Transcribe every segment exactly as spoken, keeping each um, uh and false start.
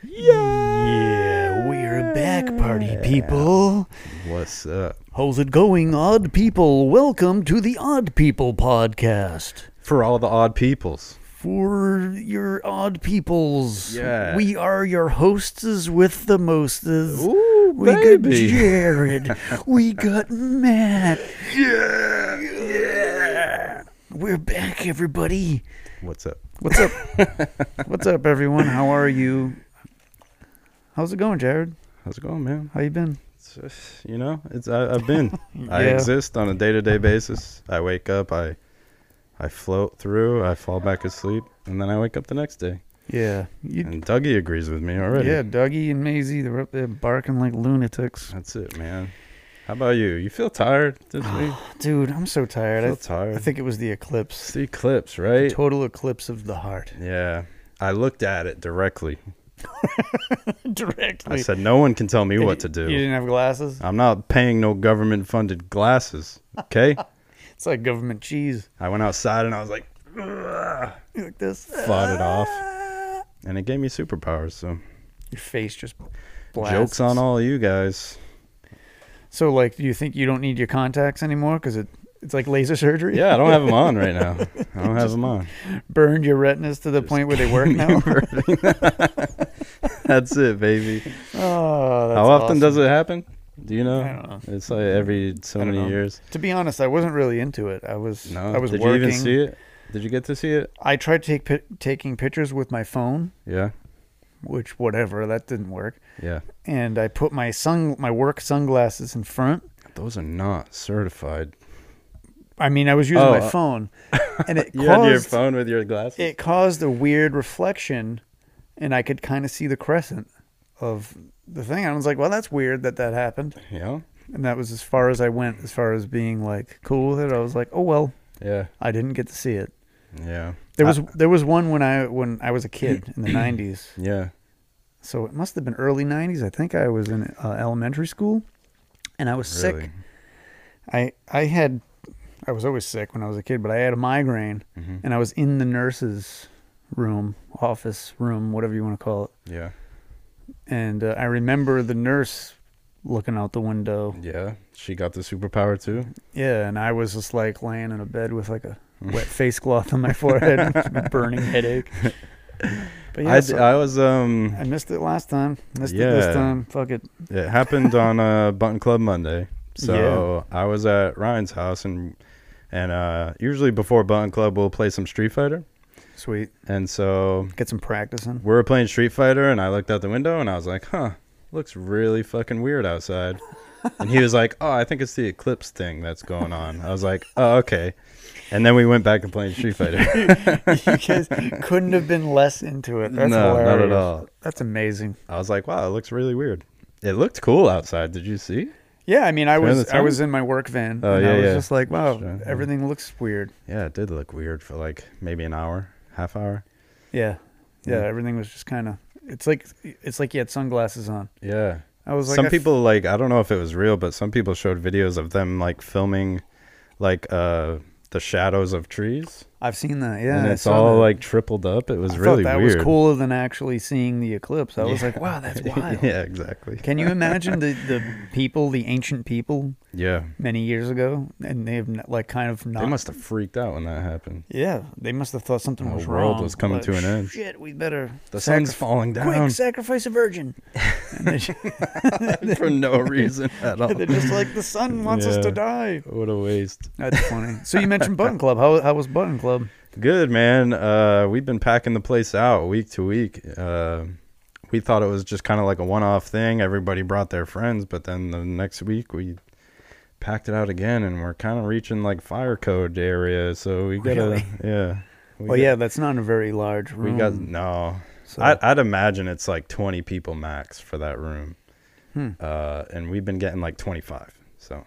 Yeah, we're back, party people. What's up? How's it going, odd people? Welcome to the Odd People Podcast. For all the odd peoples. For your odd peoples. Yeah. We are your hosts with the mostest. Ooh, We got baby. Jared. We got Matt. Yeah. Yeah. We're back, everybody. What's up? What's up? What's up, everyone? How are you? How's it going, Jared? How's it going, man? How you been? It's just, you know, it's I, I've been. I Yeah. exist on a day-to-day basis. I wake up, I I float through, I fall back asleep, and then I wake up the next day. Yeah. You, And Dougie agrees with me already. yeah, Dougie and Maisie, they're up there barking like lunatics. That's it, man. How about you? You feel tired this week? Dude, I'm so tired. I I, feel th- tired. I think it was the eclipse. It's the eclipse, right? Total eclipse of the heart. Yeah. I looked at it directly. Directly. I said, no one can tell me And what you- to do. You didn't have glasses? I'm not paying no government-funded glasses, okay? It's like government cheese. I went outside and I was like, "Ugh," Like this. fought it off, and it gave me superpowers. So Your face just blasts. jokes on all you guys. So, like, do you think you don't need your contacts anymore? Because it, it's like laser surgery? Yeah, I don't have them on right now. I don't have them on. Burned your retinas to the Just point where they work now? That's it, baby. Oh, that's How often awesome. does it happen? Do you know? I don't know. It's like every so I don't many know. years. To be honest, I wasn't really into it. I was No, I was did working. you even see it? Did you get to see it? I tried to take pi- taking pictures with my phone, Yeah, which whatever, that didn't work. yeah. And I put my sun my work sunglasses in front. Those are not certified. I mean, I was using Oh, my uh, phone, and it You had your caused phone with your glasses. it caused a weird reflection, and I could kind of see the crescent of the thing. I was like, well, that's weird that that happened. Yeah, And that was as far as I went, as far as being like cool with it. I was like, oh well, yeah, I didn't get to see it. yeah. There I- was there was one when I when I was a kid in the nineties. Yeah. So it must have been early nineties. I think I was in uh, elementary school, and I was sick. Really? I I had I was always sick when I was a kid, but I had a migraine, Mhm. and I was in the nurse's room, office room, whatever you want to call it. Yeah. And uh, I remember the nurse looking out the window. Yeah. She got the superpower too. Yeah, and I was just like laying in a bed with like a wet face cloth on my forehead, a burning headache. But yeah, I, so I was um. I missed it last time. Missed it this Yeah. time. Fuck it. It happened on uh, Button Club Monday. So I was at Ryan's house and and uh, usually before Button Club we'll play some Street Fighter. Sweet. And so Get some practice in. we were playing Street Fighter and I looked out the window and I was like, huh, looks really fucking weird outside. And he was like, oh, I think it's the eclipse thing that's going on. I was like, oh, okay. And then we went back to playing Street Fighter. You guys couldn't have been less into it. That's No, hilarious. not at all. That's amazing. I was like, wow, it looks really weird. It looked cool outside. Did you see? Yeah, I mean, I Turn was the I was time? in my work van, Oh, and yeah, I was yeah. just like, wow, Sure, yeah. everything looks weird. Yeah, it did look weird for like maybe an hour, half hour. Yeah, yeah, Yeah. everything was just kind of. It's like it's like you had sunglasses on. Yeah. I was like, some I f- people like I don't know if it was real, but some people showed videos of them like filming like uh the shadows of trees. I've seen that. Yeah, and I it's saw all that. like tripled up. It was I really thought that weird. was cooler than actually seeing the eclipse. I was Yeah. like, wow, that's wild. Yeah, exactly. Can you imagine the, the people, the ancient people, Yeah. many years ago, and they've n- like kind of not. They must have freaked out when that happened. Yeah, they must have thought something The was world wrong. was coming Like, to an end. Shit, we better. The sacri- sun's falling down Quick, sacrifice a virgin. And they, for no reason at all. they're just like, the sun wants us Yeah. to die. What a waste. That's funny. So you mentioned Button Club. How how was Button Club? Good, man. Uh, we've been packing the place out week to week. Uh, we thought it was just kind of like a one-off thing. Everybody brought their friends, but then the next week we packed it out again, and we're kind of reaching like fire code area. So we gotta, Really? yeah. We Well, got- yeah, that's not a very large We room. got no. so, I'd, I'd imagine it's like twenty people max for that room, hmm. uh, and we've been getting like twenty-five. So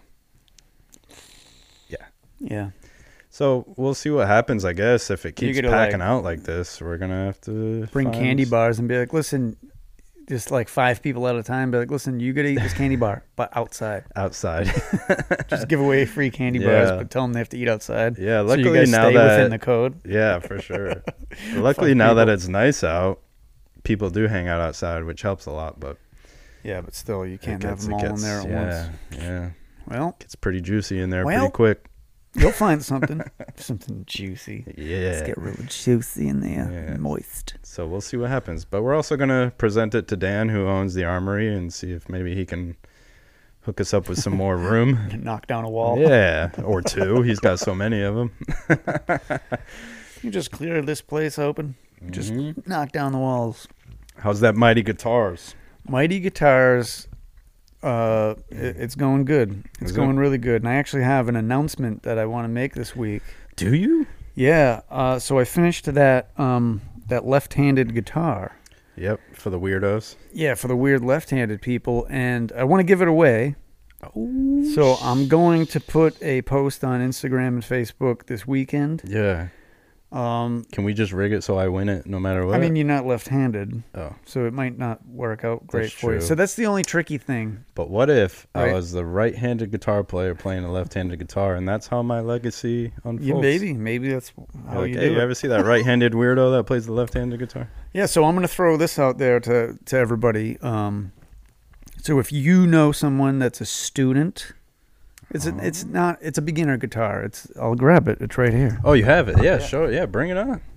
Yeah. So we'll see what happens, I guess. If it You keeps gotta, packing like, out like this, we're going to have to Bring find candy s- bars and be like, listen, just like five people at a time. Be like, listen, you got to eat this candy bar, but outside. outside. Just give away free candy bars, Yeah. but tell them they have to eat outside. Yeah, So luckily you guys now stay that within the code. yeah, for sure. luckily Fuck now that people. it's nice out, people do hang out outside, which helps a lot. But Yeah, but still, you it can't have gets- them it all gets- in there at yeah, once. Yeah, Well, it's pretty juicy in there Well, pretty quick. you'll find something. Something juicy. Let's Yeah. get real juicy in there. Yeah. Moist. So we'll see what happens. But we're also gonna present it to Dan, who owns the armory, and see if maybe he can hook us up with some more room. Knock down a wall. Yeah, or two. He's got so many of them. You just clear this place open. Just Mhm. knock down the walls. How's that Mighty Guitars? Mighty Guitars, uh, it, it's going good. It's Is it? going really good. And I actually have an announcement that I want to make this week. Do you? Yeah. Uh, so I finished that um, that left-handed guitar. Yep, for the weirdos. Yeah, for the weird left-handed people, and I want to give it away. Oh, So I'm going to put a post on Instagram and Facebook this weekend. yeah. Um, Can we just rig it so I win it no matter what? I mean, you're not left-handed, oh, so it might not work out great That's for you. true. So that's the only tricky thing. but what if Right. I was the right-handed guitar player playing a left-handed guitar, and that's how my legacy unfolds? Yeah, maybe, maybe that's how Like, you hey, do you it. ever see that right-handed weirdo that plays the left-handed guitar? Yeah, so I'm going to throw this out there to to everybody. Um, so if you know someone that's a student, it's a, it's not it's a beginner guitar. It's I'll grab it. It's right here. Oh, you have it? Yeah, sure. Yeah, bring it on.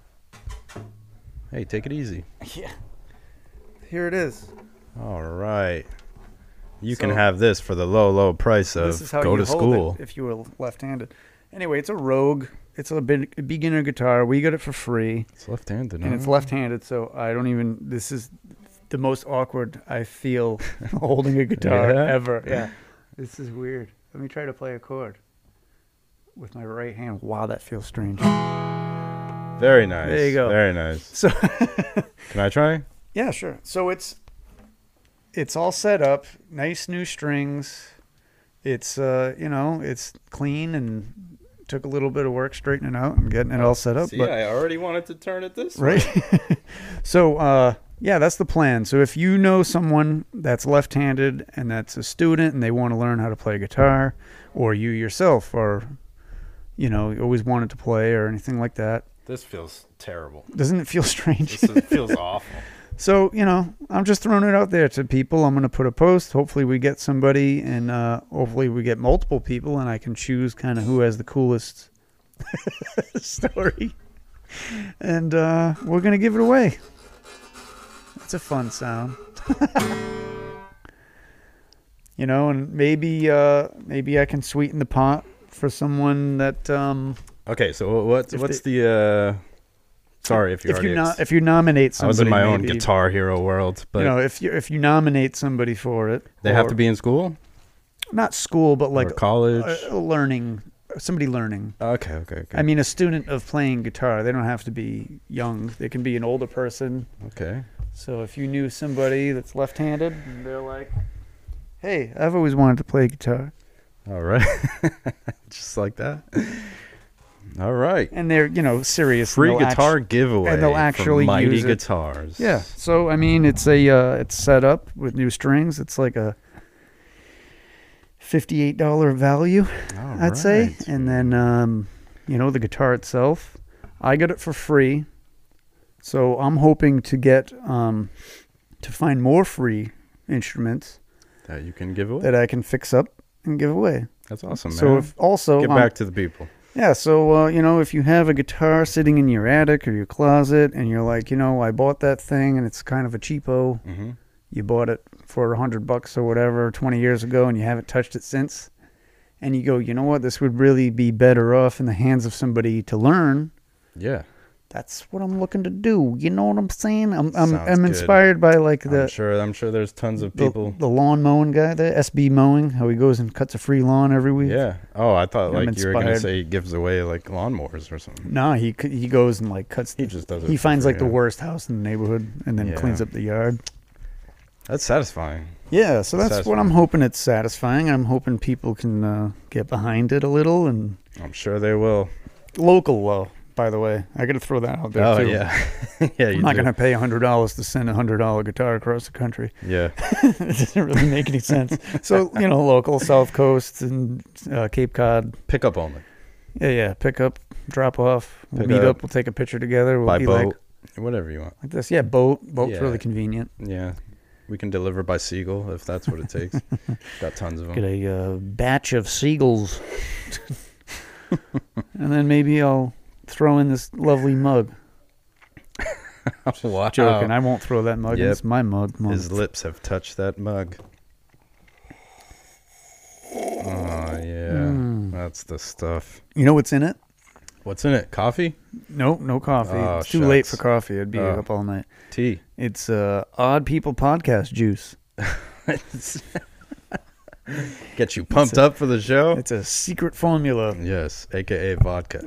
Hey, take it easy. Yeah, here it is. All right. You can So- have this for the low, low price of This is how go you to hold school. it if you were left-handed. Anyway, it's a Rogue. It's a, big, a beginner guitar. We got it for free, It's left-handed, and huh? it's left-handed. So I don't even. This is the most awkward I feel holding a guitar Yeah? ever. Yeah, this is weird. Let me try to play a chord with my right hand. Wow, that feels strange. Very nice. There you go. Very nice. So Can I try? yeah, sure. So it's it's all set up. Nice new strings. It's uh, you know, it's clean and took a little bit of work straightening it out and getting it all set up. See, but I already wanted to turn it this way. right. So uh, yeah, that's the plan. So if you know someone that's left-handed and that's a student and they want to learn how to play guitar, or you yourself are, you know, you always wanted to play or anything like that, This feels terrible. doesn't it feel strange? This is, feels awful. So, you know, I'm just throwing it out there to people. I'm going to put a post. Hopefully we get somebody, and uh, hopefully we get multiple people, and I can choose kind of who has the coolest story. And uh, we're going to give it away. It's a fun sound. You know, and maybe uh, maybe I can sweeten the pot for someone that... Um, Okay, so what, If what's the... Uh, sorry if you if already... you no, if you nominate I somebody, was in my own maybe, Guitar Hero world, but you know, if you if you nominate somebody for it, they have or- to be in school? not school, but like or college? uh, learning, somebody learning. okay, okay, okay. I mean, a student of playing guitar. They don't have to be young. They can be an older person. okay. So if you knew somebody that's left-handed, and they're like, "Hey, I've always wanted to play guitar," All right. Just like that. All right. and they're you know serious, Free and they'll guitar actu- giveaway and they'll from actually Mighty use it. Guitars. Yeah. So I mean, it's a uh, it's set up with new strings. It's like a fifty-eight dollar value, All I'd say. right. And then, um, you know, the guitar itself, I got it for free. So I'm hoping to get, um, to find more free instruments That you can give away. that I can fix up and give away. That's awesome, man. So if also, Get um, back to the people. yeah, so, uh, you know, if you have a guitar sitting in your attic or your closet and you're like, you know, I bought that thing and it's kind of a cheapo, Mm-hmm. you bought it for a hundred bucks or whatever twenty years ago and you haven't touched it since, and you go, you know what, this would really be better off in the hands of somebody to learn. Yeah. That's what I'm looking to do. You know what I'm saying? I'm I'm, Sounds I'm good. inspired by like the I'm sure. I'm sure there's tons of the, people. the lawn mowing guy, the S B mowing, how he goes and cuts a free lawn every week. Yeah. Oh, I thought I'm like you were gonna inspired. say he gives away like lawnmowers or something. No, he c- he goes and like cuts. He the- just does it. he for finds free, like the yeah. worst house in the neighborhood and then Yeah. cleans up the yard. That's satisfying. Yeah, so that's what Satisfying. I'm hoping it's satisfying. I'm hoping people can uh, get behind it a little, and I'm sure they will. local though. By the way, I got to throw that out there Oh too. yeah. yeah. You I'm not do. going to pay a hundred dollars to send a hundred dollar guitar across the country. Yeah. It doesn't really make any sense. So you know, local South Coast and uh, Cape Cod. Pick up only. Yeah, yeah. Pick up, drop off. We'll Pick meet up. up. We'll take a picture together. We'll By be boat. like, Whatever you want. Like this. Yeah, boat. Boat's Yeah. really convenient. Yeah. We can deliver by Seagull if that's what it takes. Got tons of them. Get a uh, batch of seagulls. And then maybe I'll throw in this lovely mug. Wow. Joking. I won't throw that mug in. Yep. It's my mug. mug. His lips have touched that mug. Oh, yeah. Mm. That's the stuff. You know what's in it? What's in it? Coffee? Nope, no coffee. Oh, it's too late for shucks. coffee. I'd be Oh. up all night. Tea. It's uh, Odd People Podcast juice. Get you pumped a- up for the show? It's a secret formula. Yes, a k a vodka.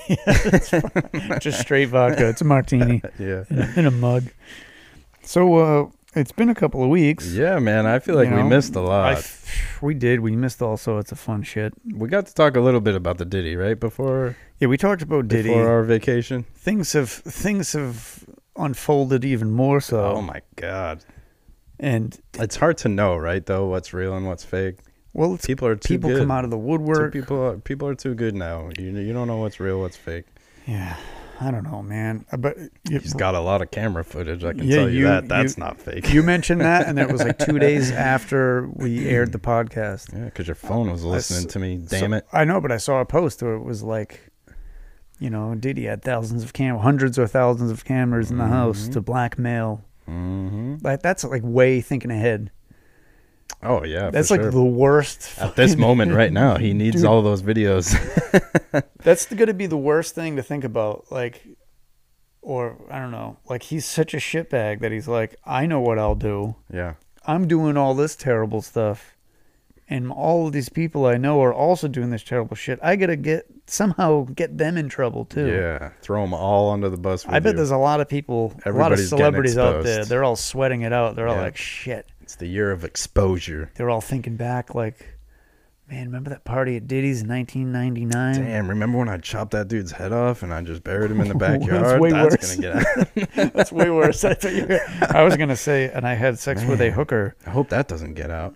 Just straight vodka. It's a martini Yeah. in a, in a mug. So uh, it's been a couple of weeks. Yeah, man. I feel like You we know, missed a I lot. f- we did. We missed all sorts of fun shit. We got to talk a little bit about the Diddy, right? Before Yeah, we talked about Diddy. before our vacation. Things have things have unfolded even more so. Oh my god. And It's hard to know, right, though, what's real and what's fake. well, it's, People are too people good. come out of the Too- woodwork. people are, people are too good now. You you don't know what's real, what's fake. Yeah, I don't know, man. Uh, But you, He's got a lot of camera footage. I can Yeah, tell you, you- that. That's you- not fake. you mentioned that, and that was like two days after we aired the podcast. Yeah, because your phone was I listening s- to me. So- Damn it. I know, but I saw a post where it was like, you know, Diddy had thousands of cam, hundreds or thousands of cameras in the house Mhm. to blackmail. hmm Like that's like way thinking ahead. Oh yeah, That's for like sure. the worst. At this fucking- moment, right now, he needs Dude. all those videos. That's going to be the worst thing to think about. Like, or I don't know. Like he's such a shitbag that he's like, I know what I'll do. Yeah, I'm doing all this terrible stuff, and all of these people I know are also doing this terrible shit. I gotta get somehow get them in trouble too. yeah. Throw them all under the bus. With I bet you. there's a lot of people, a lot of Everybody's getting celebrities out there. exposed. They're all sweating it out. They're all Yeah. like, shit. It's the year of exposure. They're all thinking back, like, man, remember that party at Diddy's in nineteen ninety-nine? Damn, remember when I chopped that dude's head off and I just buried him in the That's backyard? way That's worse. gonna get out. That's way worse. I, thought you were, I was gonna say, and I had sex with a Man. hooker. I hope that doesn't get out.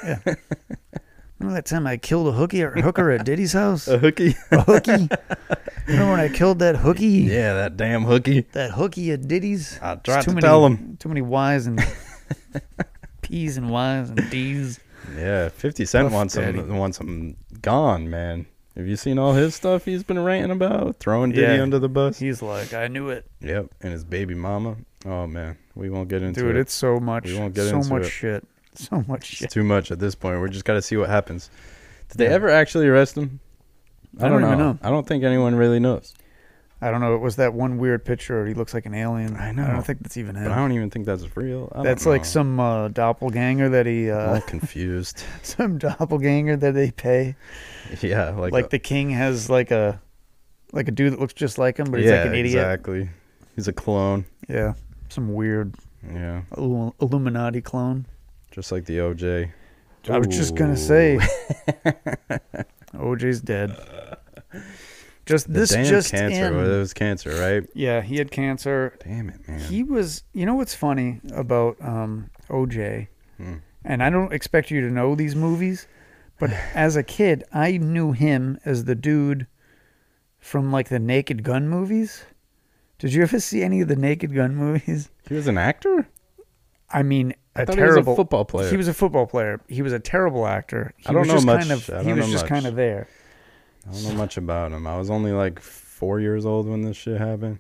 Remember that time I killed a hookie or hooker at Diddy's house? A hooky? A hookie? Remember when I killed that hookie? Yeah, that damn hooky. That hookie at Diddy's? I There's tried too to many, tell him. Too many Y's and P's and Y's and D's. Yeah, fifty Cent Puff wants Daddy. him, wants him gone, man. Have you seen all his stuff he's been ranting about? Throwing Diddy Yeah. under the bus? He's like, I knew it. Yep, and his baby mama. Oh, man. We won't get into Dude, it. it's so much. We won't get so into much it. shit. So much It's shit. too much at this point. We just got to see what happens. Did they Yeah. ever actually arrest him? I don't even know. I don't think anyone really knows. I don't know. It was that one weird picture. He looks like an alien. I I know. don't think that's even him. But I don't even think that's real. I don't That's like know. some uh, doppelganger that he, I'm uh, all confused. some doppelganger that they pay. Yeah, like, Like, a- the king has like a, like a dude that looks just like him, but he's yeah, like an idiot. exactly. He's a clone. Yeah, some weird Yeah, Illu- Illuminati clone. just like the O J. I was just gonna Ooh. say, O J's dead. Just The this damn just cancer. in. Well, it was cancer, right? Yeah, he had cancer. Damn it, man. He was. You know what's funny about um, O J? Hmm. And I don't expect you to know these movies, but as a kid, I knew him as the dude from like the Naked Gun movies. Did you ever see any of the Naked Gun movies? He was an actor? I mean, a I thought terrible he was a football player. He was a football player. He was a terrible actor. He I don't was know just much. Kind of, I he don't was know just much. kind of there. I don't know much about him. I was only like four years old when this shit happened.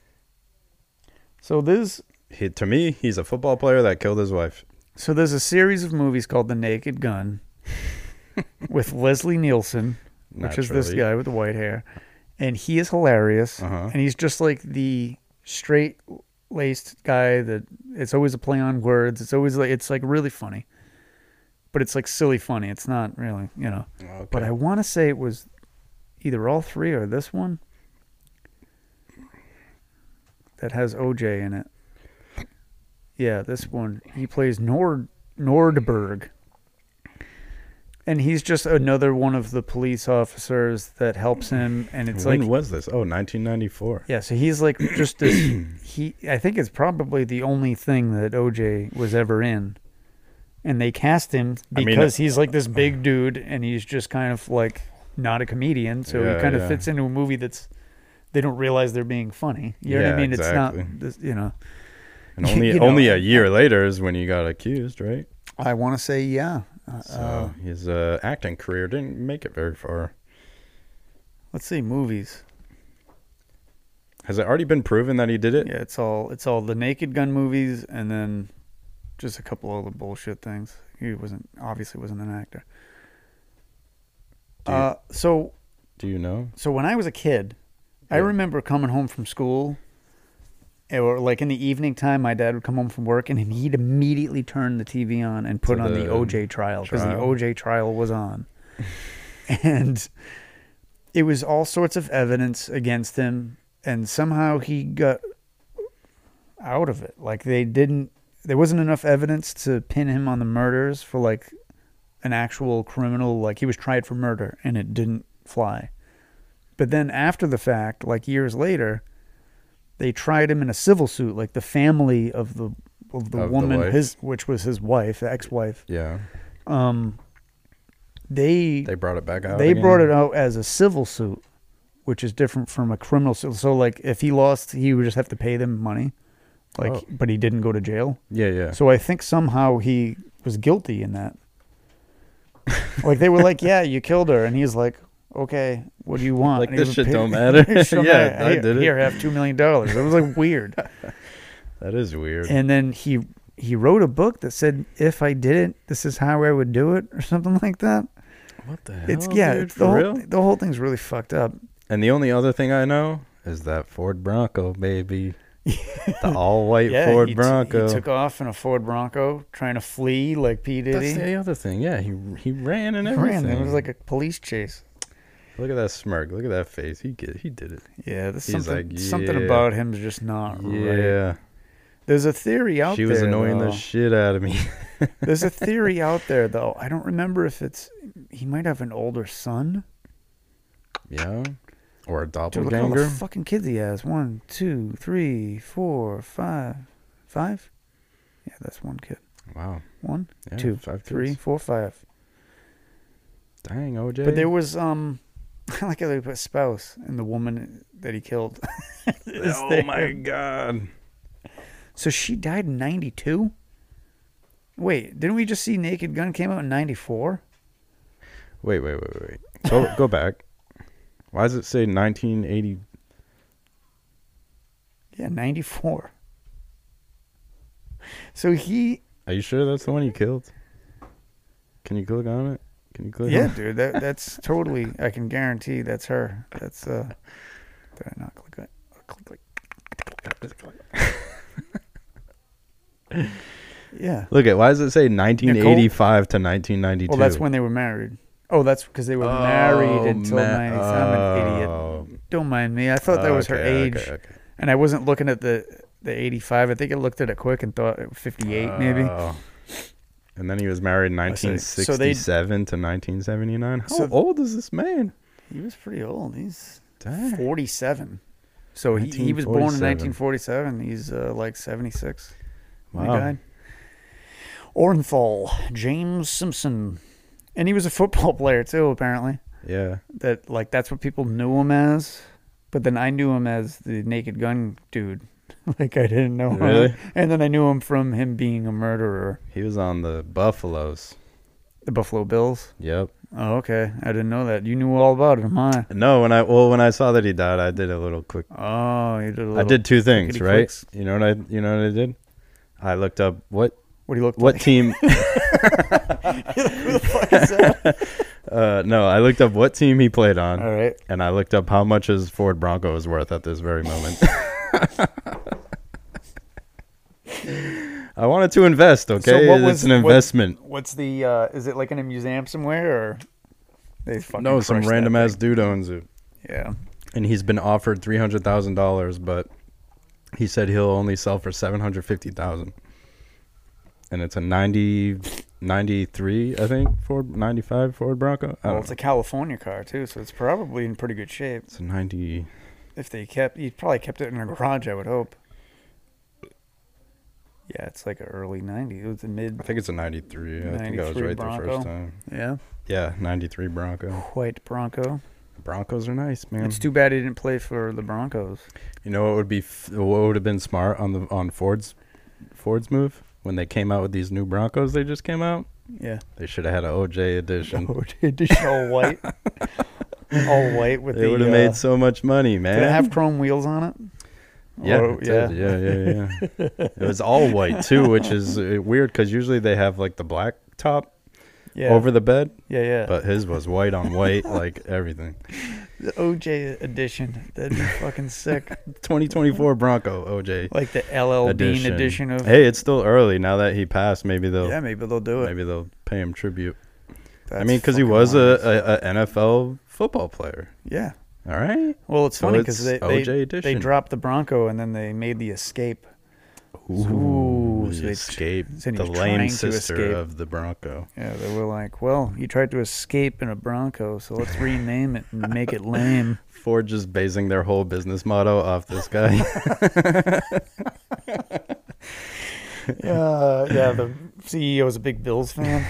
So there's He, to me, he's a football player that killed his wife. so there's a series of movies called The Naked Gun with Leslie Nielsen, which is this Naturally. guy with the white hair, and he is hilarious. Uh-huh. And he's just like the straight laced guy that it's always a play on words. It's always like it's like really funny, but it's like silly funny. It's not really, you know. Okay. But I want to say it was either all three or this one that has O J in it. Yeah, this one. He plays Nord Nordberg. And he's just another one of the police officers that helps him, and it's when like was this? Oh, nineteen ninety-four. yeah, so he's like just this. He, I think it's probably the only thing that O J was ever in, and they cast him I mean, because he's like this big dude, and he's just kind of like not a comedian, so Yeah, he kind of yeah. fits into a movie that's they don't realize they're being funny. You know Yeah, what I mean? exactly. It's not, this, you know. And only You know, only a year later is when he got accused, right? I want to say yeah. Uh, So uh, his uh, acting career didn't make it very far. let's see, movies. Has it already been proven that he did it? Yeah, it's all it's all the Naked Gun movies, and then just a couple other bullshit things. He wasn't obviously wasn't an actor. Do you- Uh, so Do you know? so when I was a kid, I Yeah. remember coming home from school, or like in the evening time, my dad would come home from work, and he'd immediately turn the T V on and put To on the the O J trial because the trial? O J trial was on, and it was all sorts of evidence against him, and somehow he got out of it. Like they didn't, there wasn't enough evidence to pin him on the murders for like an actual criminal. Like he was tried for murder, and it didn't fly. But then after the fact, like years later, they tried him in a civil suit. Like the family of the of the Of the woman, wife? his which was his wife, the ex-wife. Yeah. Um, they They brought it back out. they again? brought it out as a civil suit, which is different from a criminal suit. So like if he lost, he would just have to pay them money. Like, Oh. but he didn't go to jail. Yeah, yeah. So I think somehow he was guilty in that. Like they were like, "Yeah, you killed her," and he's like, "Okay, what do you want?" Like, And he this would shit pay- don't matter. It don't Yeah, matter. I Here- did it. Here, have two million dollars. It was like weird. That is weird. And then he he wrote a book that said, "If I did it, this is how I would do it," or something like that. What the hell? It's yeah, dude, it's for the whole real? the whole thing's really fucked up. And the only other thing I know is that Ford Bronco, baby. The all-white Yeah, Ford he, t- Bronco. he took off in a Ford Bronco, trying to flee like P Diddy. That's the other thing. Yeah, he he ran and He everything. ran. It was like a police chase. Look at that smirk. Look at that face. He get, he did it. Yeah, there's He's something like, something yeah. about him is just not right. Yeah. There's a theory out She there. was annoying though. the shit out of me. There's a theory out there though. I don't remember if it's he might have an older son. Yeah. Or a Dude, look at all the doppelganger. fucking kids he has. One, two, three, four, five, five. Yeah, that's one kid. Wow. One, Yeah, two, five three, kids. four, five. Dang, O J. But there was um, I like how they put spouse and the woman that he killed. is Oh there. my god. So she died in ninety-two. Wait, didn't we just see Naked Gun came out in ninety-four? Wait, wait, wait, wait. wait. Go go back. Why does it say nineteen eighty? Yeah, ninety-four. So he, Are you sure that's the one he killed? Can you click on it? Can you click yeah, on it? dude, that that's totally. I can guarantee that's her. That's uh. Did I not click it? Click, click. Yeah. Look at why does it say nineteen eighty-five to nineteen ninety-two? Well, that's when they were married. Oh, that's because they were married until ma- ninety. I'm an oh. idiot. Don't mind me. I thought that was her Okay, age, okay, okay. and I wasn't looking at the the eighty-five. I think I looked at it quick and thought it was fifty-eight, maybe. Oh. And then he was married I see. nineteen sixty-seven to nineteen seventy-nine. How So- old is this man? He was pretty old. He's Dang. forty-seven. So he, he was born in nineteen nineteen forty-seven. He's uh, like seventy-six when Wow. he died. Orenthal, James Simpson. And he was a football player too, apparently. Yeah. That like that's what people knew him as. But then I knew him as the Naked Gun dude. Like I didn't know him. Really? And then I knew him from him being a murderer. He was on the Buffaloes. The Buffalo Bills. Yep. Oh, okay. I didn't know that. You knew all about him, huh? No, when I well when I saw that he died, I did a little quick. Oh, you did a little I did two things, clickety right? clicks. You know what I you know what I did? I looked up what What do you look what like? team. Who the fuck is that? uh, no, I looked up what team he played on, All right. and I looked up how much his Ford Bronco is worth at this very moment. I wanted to invest. Okay, what it's was- an what- investment. What's the? Uh, is it like in a museum somewhere, or they fucking No, some crushed that random thing? ass dude owns it, Yeah. and he's been offered three hundred thousand dollars, but he said he'll only sell for seven hundred fifty thousand. And it's a ninety, ninety-three, I think, Ford ninety-five Ford Bronco. I Well, don't it's know. a California car too, so it's probably in pretty good shape. It's a ninety. If they kept, he probably kept it in a garage, I would hope. Yeah, it's like an early nineties. It was a mid. I think it's a ninety-three. I think I was ninety-three right Bronco. the first time. Yeah. Yeah, ninety-three Bronco. White Bronco. Broncos are nice, man. It's too bad he didn't play for the Broncos. You know what would be f- what would have been smart on the on Ford's Ford's move when they came out with these new Broncos they just came out? Yeah. They should have had an O J edition. O J edition, all white. All white with They the... would have uh, made so much money, man. Did it have chrome wheels on it? Yeah, Or- it did. yeah, yeah, yeah. It was all white too, which is uh, weird because usually they have like the black top Yeah. over the bed, Yeah, yeah. but his was white on white, like everything. The O J edition. That'd be fucking sick. twenty twenty-four Bronco O J Like the L L Bean edition. edition of... Hey, it's still early. Now that he passed, maybe they'll Yeah, maybe they'll do it. maybe they'll pay him tribute. I That's mean, because he fucking was wild. a, a, a N F L football player. Yeah. All right. Well, it's So funny because it's they, O J they, edition. they dropped the Bronco and then they made the Escape. Ooh, the so they- escape. said he The was trying lame to sister escape. of the Bronco. Yeah, they were like, well, you tried to escape in a Bronco, so let's rename it and make it lame. Ford just basing their whole business motto off this guy. Yeah, yeah, the C E O is a big Bills fan.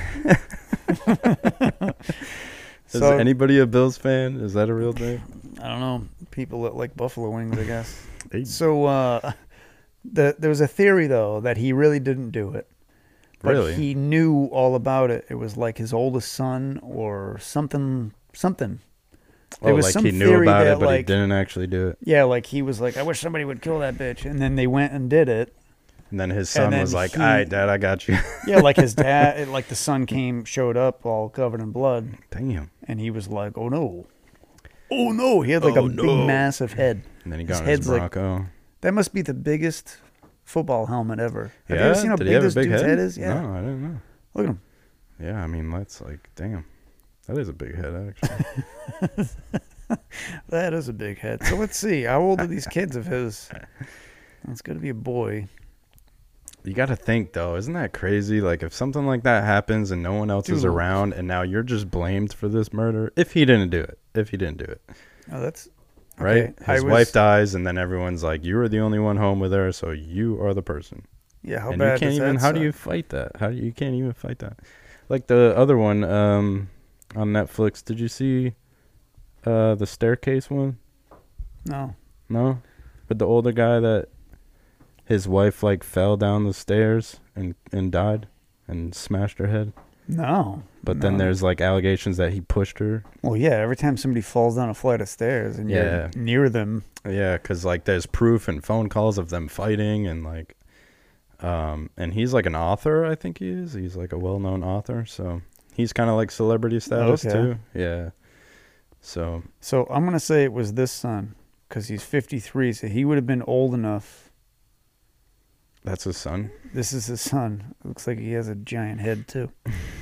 Is So, anybody a Bills fan? Is that a real thing? I don't know, people that like buffalo wings, I guess. Hey. So uh, the, there was a theory, though, that he really didn't do it. But Really? he knew all about it. It was like his oldest son or something, something. There Oh, was like some he knew theory about that, it, but he like- didn't actually do it. Yeah, like he was like, I wish somebody would kill that bitch. And then they went and did it. And then his son then was like, he- all right, Dad, I got you. Yeah, like his dad, like the son came, showed up all covered in blood. Damn. And he was like, oh no. Oh no. He had like Oh, a big, no. massive head. And then he His got on his head's like- Bronco. That must be the biggest football helmet ever. Have yeah? you ever seen how Did big he have this a big dude's head? head? is? Yeah. No, I didn't know. Look at him. Yeah, I mean, that's like, damn. That is a big head, actually. That is a big head. So let's see. How old are these kids of his? It's going to be a boy. You got to think, though. Isn't that crazy? Like, if something like that happens and no one else is Dude. around and now you're just blamed for this murder, if he didn't do it. If he didn't do it. Oh, that's Right? okay. His I was- wife dies and then everyone's like, you were the only one home with her, so you are the person. Yeah, how and bad you can't does even that how do suck? you fight that? How do you, you can't even fight that? Like the other one um on Netflix, did you see uh the staircase one? No. No? With the older guy that his wife like fell down the stairs and and died and smashed her head. No. But then No. there's like allegations that he pushed her. Well, yeah, every time somebody falls down a flight of stairs and Yeah. you're near them, Yeah, cuz like there's proof and phone calls of them fighting and like um and he's like an author, I think he is. He's like a well-known author, so he's kind of like celebrity status Okay. too. Yeah. So, so I'm going to say it was this son because he's fifty-three, so he would have been old enough. that's his son. This is his son. It looks like he has a giant head, too.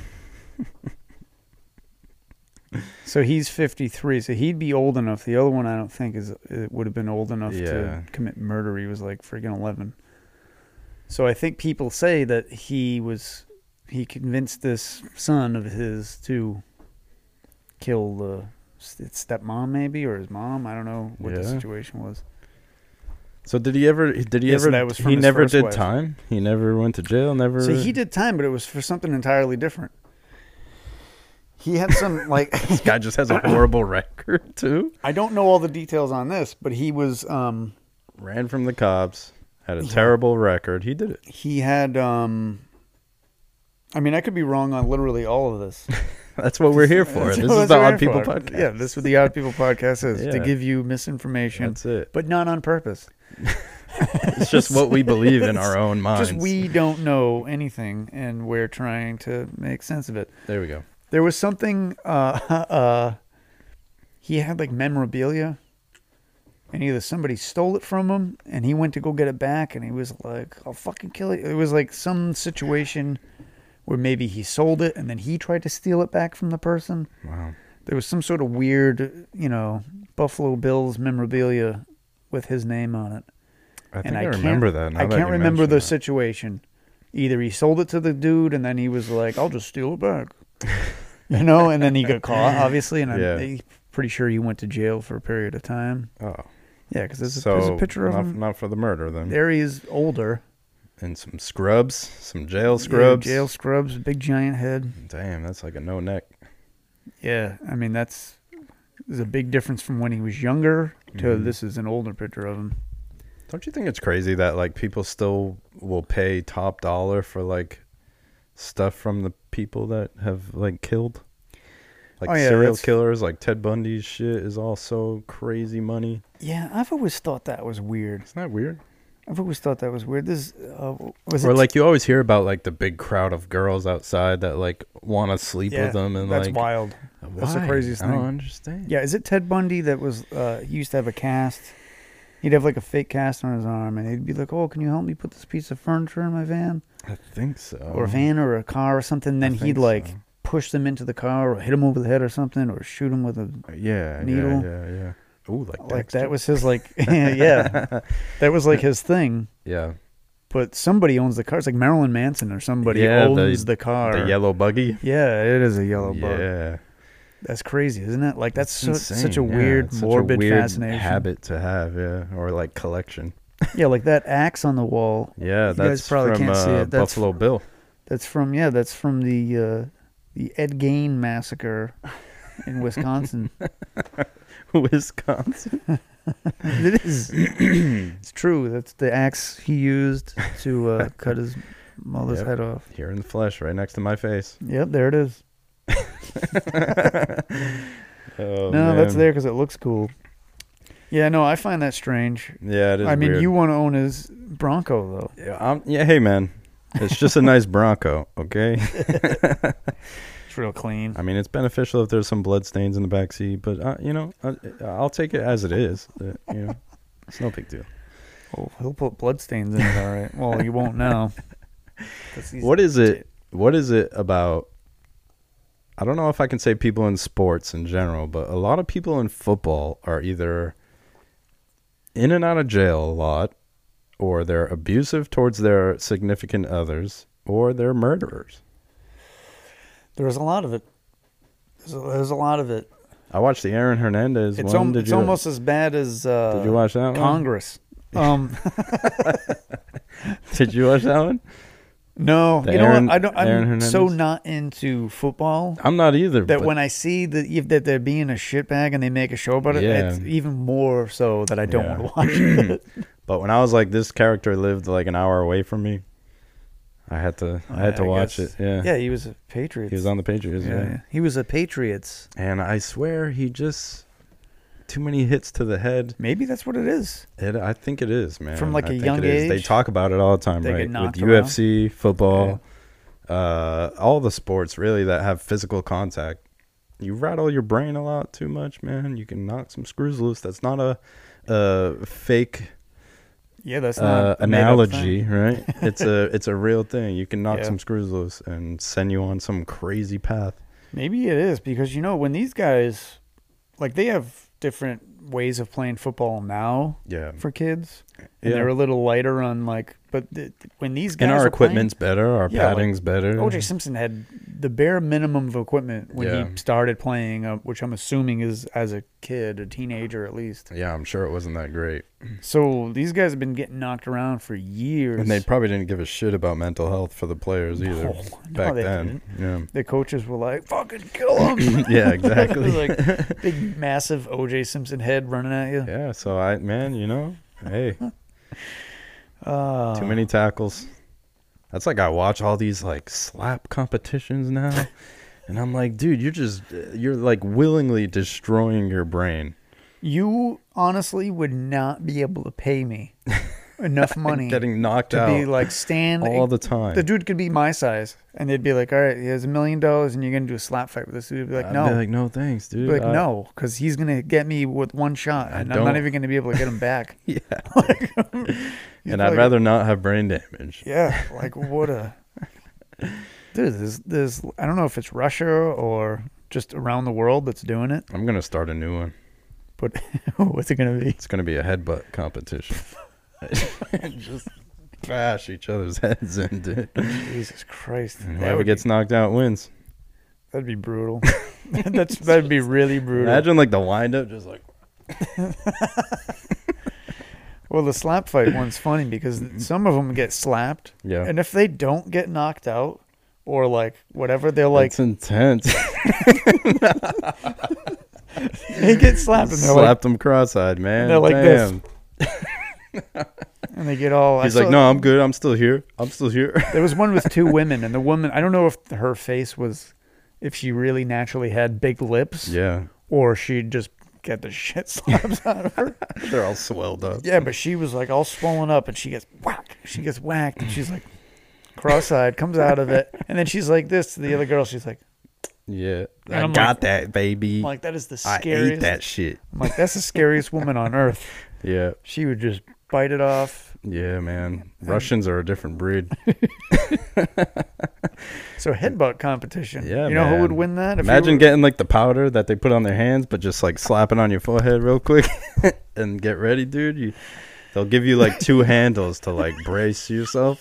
So he's fifty-three, so he'd be old enough. The other one I don't think is it would have been old enough Yeah. to commit murder. He was like freaking eleven. So I think people say that he was he convinced this son of his to kill the st- stepmom maybe or his mom. I don't know what the Yeah. situation was. So did he ever did he Yes, ever that was from he his never first did wife. time? He never went to jail, never So he did time, but it was for something entirely different. He had some like This guy just has a horrible record too. I don't know all the details on this, but he was um Ran from the cops, had a Yeah. terrible record. He did it. he had um I mean I could be wrong on literally all of this. That's what we're here for. That's This what is the we're Odd here People for. podcast. Yeah, this is what the Odd People podcast is, to Yeah. give you misinformation, That's it. but not on purpose. It's just what we believe in our own minds. Just we don't know anything and we're trying to make sense of it. There we go. There was something uh uh he had like memorabilia and either somebody stole it from him and he went to go get it back and he was like, I'll fucking kill it. It was like some situation where maybe he sold it and then he tried to steal it back from the person. Wow. There was some sort of weird, you know, Buffalo Bills memorabilia with his name on it. I think And I, I can't- remember that. now I that can't you remember the mention that. situation. Either he sold it to the dude and then he was like, I'll just steal it back. You know, and then he got caught, obviously, and Yeah. I'm pretty sure he went to jail for a period of time. Oh, Yeah, because there's, a- so there's a picture of not, him. not for the murder then. There he is, older. And some scrubs, some jail Yeah, scrubs. jail scrubs, big giant head. Damn, that's like a no neck. Yeah, I mean, that's is a big difference from when he was younger to Mhm. this is an older picture of him. Don't you think it's crazy that like people still will pay top dollar for like stuff from the people that have like killed? Like Oh, yeah, serial that's- killers, like Ted Bundy's shit is all so crazy money. Yeah, I've always thought that was weird. Isn't that weird? I've always thought that was weird. This uh, was Or it like you always hear about like the big crowd of girls outside that like want to sleep yeah, with them and that's like wild. That's the why? craziest I don't thing. understand. Yeah, is it Ted Bundy that was uh he used to have a cast? He'd have like a fake cast on his arm, and he'd be like, "Oh, can you help me put this piece of furniture in my van, I think so. or a van, or a car, or something?" And I then he'd think like so. push them into the car, or hit them over the head, or something, or shoot them with a Yeah, needle. yeah, yeah, yeah. Ooh, like like Dexter. that was his like yeah, that was like his thing. Yeah, But somebody owns the car. It's like Marilyn Manson or somebody Yeah, the- owns the, car. the yellow buggy. Yeah, it is a yellow bug. Yeah, That's crazy, isn't it? Like that's so, It's such a insane, yeah. weird, It's such a morbid weird fascination. habit to have. Yeah, or like collection. Yeah, like that axe on the wall. Yeah, You that's guys probably from can't see uh, it. That's- Buffalo Bill. That's from yeah, that's from the uh, the Ed Gein massacre in Wisconsin. Wisconsin. It is. It's true. That's the axe he used to uh, cut his mother's Yep. head off. Here in the flesh, right next to my face. Yep, there it is. Oh, no, that's man. there because it looks cool. Yeah, no, I find that strange. Yeah, it is. I mean, weird. you want to own his Bronco though. Yeah, I'm, yeah, hey man, it's just a nice Bronco, okay? It's real clean. I mean, it's beneficial if there's some blood stains in the back seat, but uh, you know, I, I'll take it as it is. Uh, you know, it's no big deal. Oh, he'll put bloodstains in it, all right. Well, you won't now. 'Cause he's- What is it? What is it about? I don't know if I can say people in sports in general, but a lot of people in football are either in and out of jail a lot, or they're abusive towards their significant others, or they're murderers. There's a lot of it. There's a, there's a lot of it. I watched the Aaron Hernandez It's, one. al- Did it's you, almost as bad as uh, Did you watch that one? Congress. Um, Did you watch that one? no, The you know Aaron- what? I don't. Aaron I'm so Hernandez? not into football I'm not either. that but when I see that if that they're being a shitbag and they make a show about it, Yeah. it's even more so that I don't Yeah. want to watch it. But when I was like, this character lived like an hour away from me, I had to. I had to I watch guess. it. Yeah. Yeah, he was a Patriots. He was on the Patriots. Yeah, Yeah. yeah. He was a Patriots. And I swear he just too many hits to the head. Maybe that's what it is. It, I think it is, man. From, like, I a think young it is. They age, talk about it all the time, they get right? With knocked U F C, football, uh, all the sports really that have physical contact. You rattle your brain a lot too much, man. You can knock some screws loose. That's not a, a fake Yeah, that's not uh, a made-up analogy, thing. right? It's a it's a real thing. You can knock Yeah. some screws loose and send you on some crazy path. Maybe it is because you know when these guys, like they have different ways of playing football now Yeah. for kids, and Yeah. they're a little lighter on like. But th- when these guys And our are equipment's better. Our Yeah, like, padding's better. playing, O J Simpson had the bare minimum of equipment when Yeah. he started playing, uh, which I'm assuming is as a kid, a teenager at least. Yeah, I'm sure it wasn't that great. So these guys have been getting knocked around for years. And they probably didn't give a shit about mental health for the players either No, no, back they then. the coaches were like, "Fucking kill him!" Yeah. Yeah, exactly. like big, massive O J Simpson head running at you. Yeah, so I man, you know, hey, Uh, too many tackles. That's like I watch all these like slap competitions now, and I'm like, dude, you're just you're like willingly destroying your brain. You honestly would not be able to pay me enough money Getting knocked to out be like stand. all the time. The dude could be my size, and they'd be like, "All right, he has a million dollars, and you're gonna do a slap fight with this dude." I'd be like, I'd "No." be like, no, thanks, dude. Be like, I- no, because he's gonna get me with one shot, I and I'm not don't- even gonna be able to get him back. Yeah. He's And I'd probably- rather not have brain damage. Yeah, like what a dude. There's, there's, I don't know if it's Russia or just around the world that's doing it, I'm gonna start a new one. but what's it gonna be? It's gonna be a headbutt competition. Just bash each other's heads in, dude. Jesus Christ, And that whoever would gets be, knocked out wins. that'd be brutal. That's that'd be really brutal. Imagine like the wind up, just like Well, the slap fight one's funny because some of them get slapped, yeah. and if they don't get knocked out or like whatever, they're like, It's intense. They get slapped and they're Slapped them cross-eyed, man. they're like this. Damn. and they get all. He's I like, saw- no, I'm good. I'm still here. I'm still here. There was one with two women, and the woman, I don't know if her face was, if she really naturally had big lips, Yeah. or she'd just get the shit slapped out of her. They're all swelled up. Yeah, but she was like all swollen up, and she gets whacked. She gets whacked, and she's like cross-eyed, comes out of it, and then she's like this to the other girl. She's like, Yeah. And I I'm got like- that, baby. I'm like, that is the I scariest. ate that shit. I'm like, that's the scariest woman on earth. Yeah. She would just bite it off. Yeah, man. Russians are a different breed. So headbutt competition. Yeah, you know who man. would win that? If you Imagine were- getting like the powder that they put on their hands, but just like slapping on your forehead real quick and get ready, dude. You, they'll give you like two handles to like brace yourself.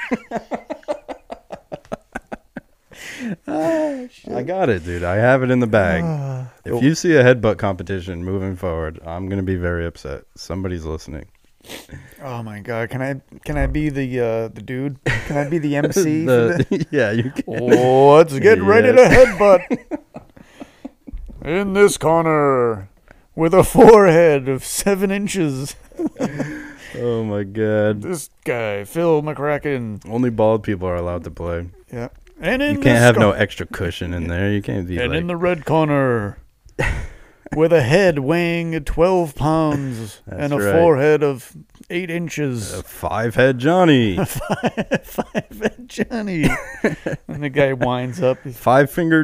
Ah, shit. I got it, dude. I have it in the bag. Ah. If you see a headbutt competition moving forward, I'm gonna be very upset. Somebody's listening. Oh my god, can I can I be the uh, the dude? Can I be the M C? for The- the- yeah, you can. Oh, let's get ready to Yes. headbutt. In this corner, with a forehead of seven inches, Oh my god. this guy, Phil McCracken. Only bald people are allowed to play. Yeah. And in You this can't have no cor- extra cushion in there. You can't be And like. in the red corner, with a head weighing twelve pounds That's and a right. forehead of eight inches. a five head Johnny. Five Johnny. And the guy winds up. He's Five finger.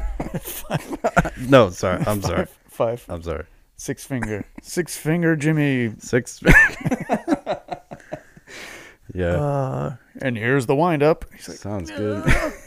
no, sorry. I'm sorry. Five. I'm sorry. Six finger. Six finger Jimmy. Six. yeah. Uh, and here's the wind up. He's like, Sounds good.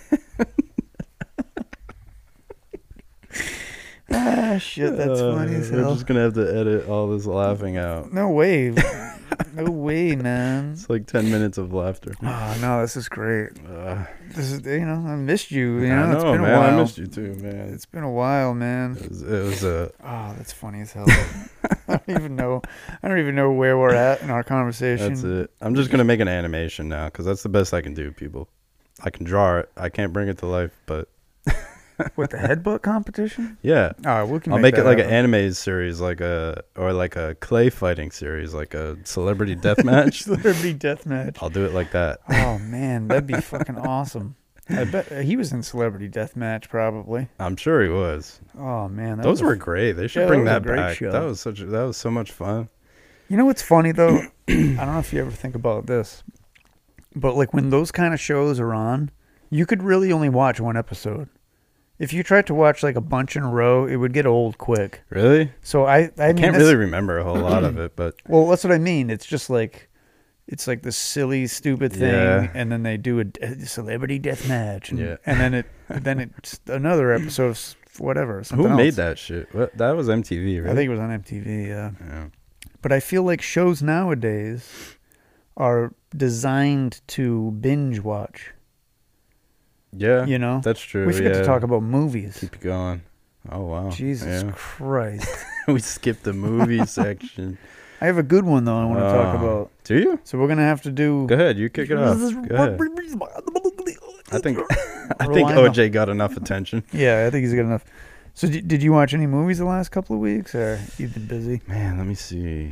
ah, shit, that's Uh, funny as We're hell. just gonna have to edit all this laughing out. No way. No way, man. It's like ten minutes of laughter. Oh, no, this is great. Uh, This is, you know, I missed you. You know, I know, it's been man. a while. I missed you too, man. It's been a while, man. It was, it was uh, Oh, that's funny as hell. I don't even know. I don't even know where we're at in our conversation. that's it. I'm just gonna make an animation now because that's the best I can do, people. I can draw it. I can't bring it to life, but With the headbutt competition? yeah. Oh, we can I'll make it that like an happen. anime series, like a or like a clay fighting series, like a celebrity death match. Celebrity Deathmatch. I'll do it like that. Oh man, that'd be fucking awesome. I bet uh, he was in Celebrity Deathmatch probably. I'm sure he was. Oh man, that Those was a- were great. They should Yeah, bring that that, was a great back. show. That was such. A, that was so much fun. You know what's funny though? I don't know if you ever think about this, but like when those kind of shows are on, you could really only watch one episode. If you tried to watch like a bunch in a row, it would get old quick. Really? So I, I, mean, Can't that's- really remember a whole lot of it, but Well, that's what I mean. It's just like, it's like this silly, stupid thing, Yeah. and then they do a, a celebrity death match, and, Yeah. and then it, then it's another episode of s- whatever. who something made else. that shit? What, that was M T V, right? I think it was on M T V. Yeah, Yeah. but I feel like shows nowadays are designed to binge watch. Yeah, You know, that's true. we forget yeah. to talk about movies. Keep it going. Oh wow. Jesus Yeah. Christ! we skipped the movie section. I have a good one though. I want to talk Oh. about. Do you? So we're gonna have to do. Go ahead. You kick it off. Go ahead. I think I think Relying O on- J got enough attention. Yeah, I think he's good enough. So, did, did you watch any movies the last couple of weeks, or you've been busy? Man, let me see.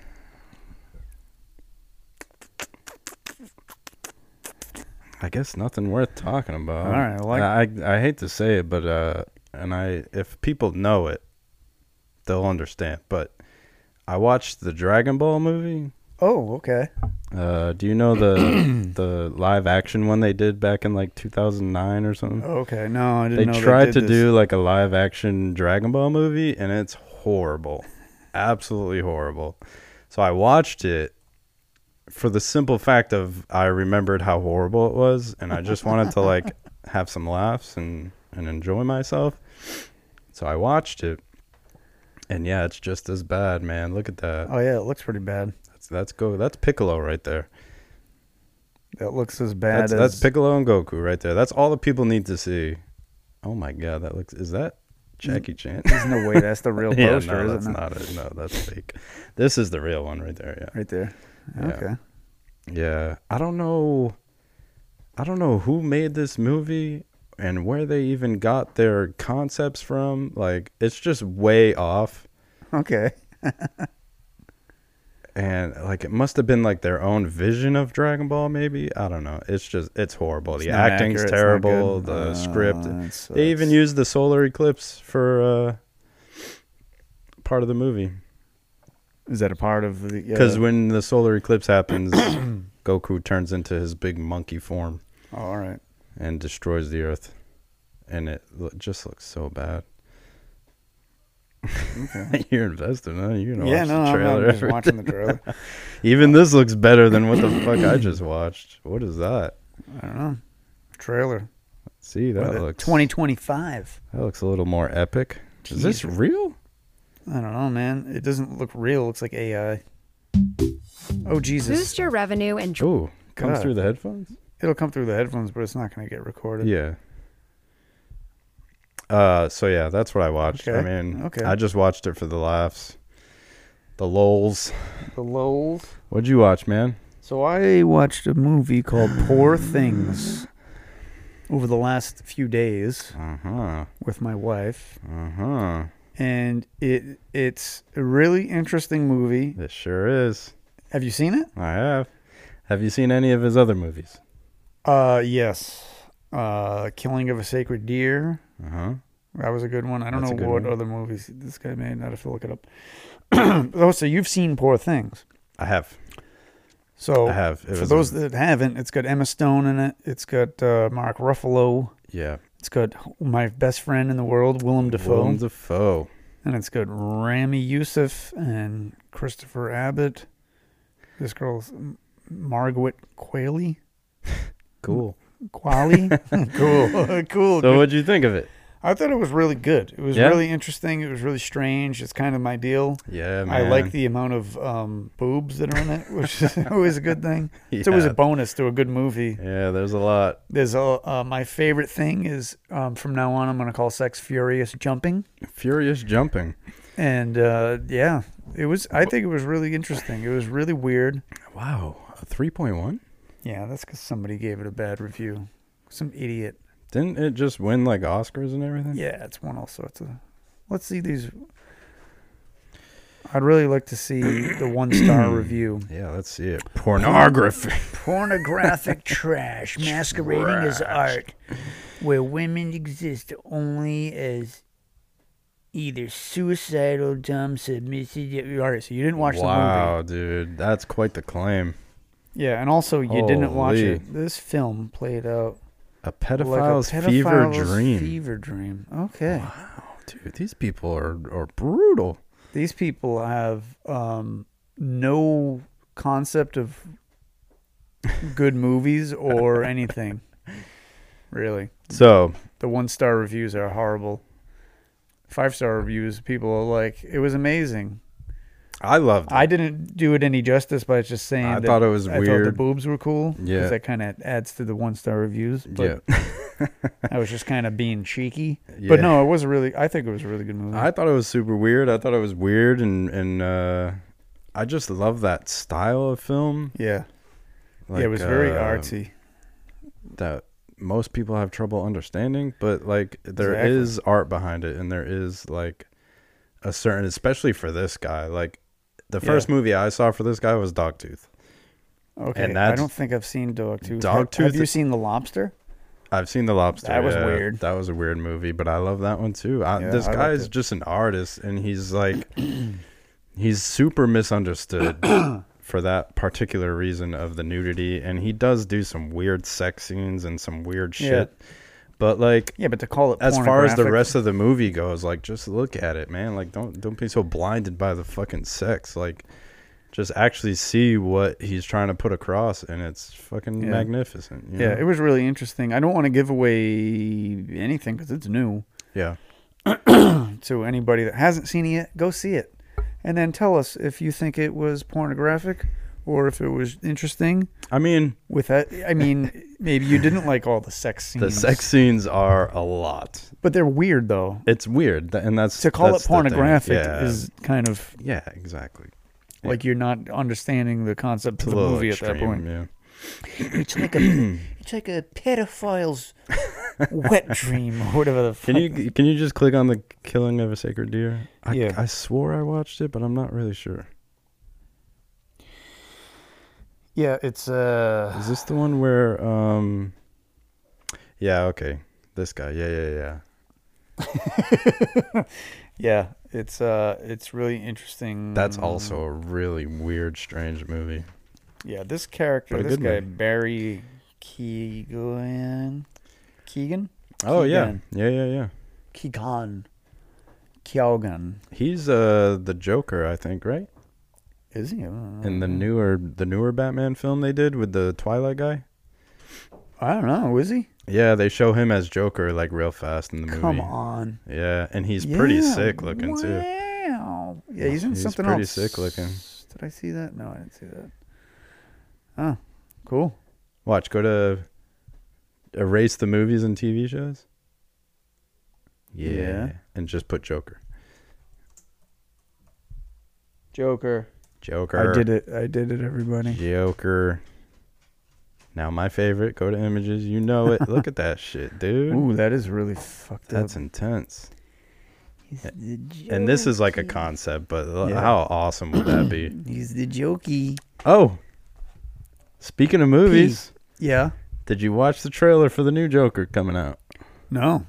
I guess nothing worth talking about. All right, I like- I I hate to say it, but uh, and I if people know it, they'll understand. But I watched the Dragon Ball movie. Oh, okay. Uh, do you know the the live action one they did back in like two thousand nine or something? Okay, no, I They didn't know tried did to this. do like a live action Dragon Ball movie, and it's horrible, absolutely horrible. So I watched it for the simple fact of I remembered how horrible it was, and I just wanted to like have some laughs and and enjoy myself. So I watched it, and yeah, it's just as bad, man. Look at that. Oh yeah, it looks pretty bad. That's that's go. That's Piccolo right there. That looks as bad That's as that's Piccolo and Goku right there. That's all the people need to see. Oh my god, that looks. Is that Jackie Chan? There's no way that's the real yeah, poster, no, is that's it? not it. No, that's fake. This is the real one right there. Yeah, Right there. Yeah. Okay. yeah. I don't know. I don't know who made this movie and where they even got their concepts from, like, it's just way off. Okay. And like it must have been like their own vision of Dragon Ball, maybe. I don't know. It's just it's horrible. It's the not acting's accurate, it's not terrible. good. The Uh, script. that They even sucks. used the solar eclipse for uh, part of the movie. Is that a part of the? Because Uh, when the solar eclipse happens, Goku turns into his big monkey form oh, all right. and destroys the Earth, and it lo- just looks so bad. Okay. You're invested, huh? You're gonna Yeah, watch no, the I'm, trailer. I'm just every watching day. the trailer. Even this looks better than what the fuck I just watched. What is that? I don't know. Trailer. See, that What, uh, looks twenty twenty-five. that looks a little more epic. Is this Jeez. real? I don't know, man. It doesn't look real. It looks like A I. Oh, Jesus. Boost your revenue and Oh, comes God. through the headphones? It'll come through the headphones, but it's not going to get recorded. Yeah. Uh, so yeah, that's what I watched. I Okay, mean, okay. I just watched it for the laughs, the lols. The lols. What'd you watch, man? So I watched a movie called Poor Things over the last few days Uh huh. with my wife, Uh huh. and it it's a really interesting movie. It sure is. Have you seen it? I have. Have you seen any of his other movies? Uh, yes. Uh, Killing of a Sacred Deer. Uh huh. That was a good one. I don't That's a know good what one. other movies this guy made. I'd have to look it up. Oh, so you've seen Poor Things. I have. So I have. It for was those a- that haven't, it's got Emma Stone in it. It's got uh, Mark Ruffalo. yeah. It's got my best friend in the world, Willem Dafoe. Willem Dafoe. And it's got Rami Youssef and Christopher Abbott. This girl's M- Margaret Qualley. Cool. Qualley? cool. cool. So good. what'd you think of it? I thought it was really good. It was Yeah? really interesting. It was really strange. It's kind of my deal. Yeah, man. I like the amount of um, boobs that are in it, which is always a good thing. It's always Yeah. a bonus to a good movie. Yeah, there's a lot. There's a uh, my favorite thing is um, from now on I'm going to call sex furious jumping, Furious jumping. and uh, yeah, it was. I think it was really interesting. It was really weird. Wow. A three point one? Yeah, that's because somebody gave it a bad review. Some idiot. Didn't it just win like Oscars and everything? Yeah, it's won all sorts of. Let's see these. I'd really like to see the one star review. Yeah, let's see it. Pornography. Pornographic trash masquerading as art, where women exist only as either suicidal, dumb, submissive. All right, so you didn't watch the movie. Wow, dude. That's quite the claim. Yeah, and also you didn't watch Holy. it. This film played out A like a pedophile's fever pedophile's dream. Fever dream. Okay. Wow, dude. These people are, are brutal. These people have um, no concept of good movies or anything. Really. So, The one star reviews are horrible. Five star reviews, people are like, it was amazing. I loved it. I didn't do it any justice by just saying I that thought it was I thought the weird. boobs were cool. 'cause Yeah. that kind of adds to the one star reviews. But yeah. I was just kind of being cheeky. Yeah. But no, it was a really, I think it was a really good movie. I thought it was super weird. I thought it was weird, and, and uh, I just love that style of film. yeah. Like, yeah, it was very uh, artsy. that most people have trouble understanding, but like there Exactly. is art behind it, and there is like a certain, especially for this guy. Like the Yeah. first movie I saw for this guy was Dogtooth. Okay. and I that's- don't think I've seen Dogtooth. Dogtooth- Have, have you seen The Lobster? I've seen The Lobster. That was yeah. weird. That was a weird movie, but I love that one too. I, Yeah, this I guy liked is it. just an artist, and he's like, he's super misunderstood for that particular reason of the nudity, and he does do some weird sex scenes and some weird shit. But like, Yeah, but to call it as far as the pornographic- rest of the movie goes, like, just look at it, man. Like, don't don't be so blinded by the fucking sex. Like, just actually see what he's trying to put across, and it's fucking Yeah. magnificent. You Yeah, know? it was really interesting. I don't want to give away anything because it's new. yeah. So anybody that hasn't seen it yet, go see it. And then tell us if you think it was pornographic or if it was interesting. I mean, With that, I mean, maybe you didn't like all the sex scenes. the sex scenes are a lot. But they're weird, though. It's weird, th- and that's To call that's it the thing. pornographic Yeah. is kind of yeah, exactly. Yeah. like you're not understanding the concept It's of a the little movie extreme, at that point. Yeah. It's like a it's like a pedophile's Wet Dream, or whatever the fuck. Can you can you just click on the Killing of a Sacred Deer? I, Yeah. I swore I watched it, but I'm not really sure. Yeah, it's uh. Is this the one where um? Yeah. Okay. This guy. Yeah. Yeah. Yeah. Yeah, it's uh, it's really interesting. That's also a really weird, strange movie. Yeah, this character, But a this good guy movie. Barry Keegan, Keegan, Oh yeah. Keegan. Yeah. Yeah. Yeah. Keegan, Keegan. He's uh the Joker, I think, right? Is he? I don't know. In the newer the newer Batman film they did with the Twilight guy. I don't know. Is he? Yeah, they show him as Joker like real fast in the movie. Come on. Yeah, and he's pretty Yeah, sick looking too. Wow. Yeah, he's in He's something pretty else. sick looking. Did I see that? No, I didn't see that. Oh, cool. Watch, go to erase the movies and T V shows. Yeah, Yeah. and just put Joker. Joker. Joker. I did it. I did it, everybody. Joker. Now my favorite. Go to images. You know it. Look at that shit, dude. Ooh, that is really fucked That's up. intense. He's the And this is like a jokey. concept, but l- Yeah. how awesome would that be? He's the jokey. Oh, speaking of movies, Yeah. did you watch the trailer for the new Joker coming out? No.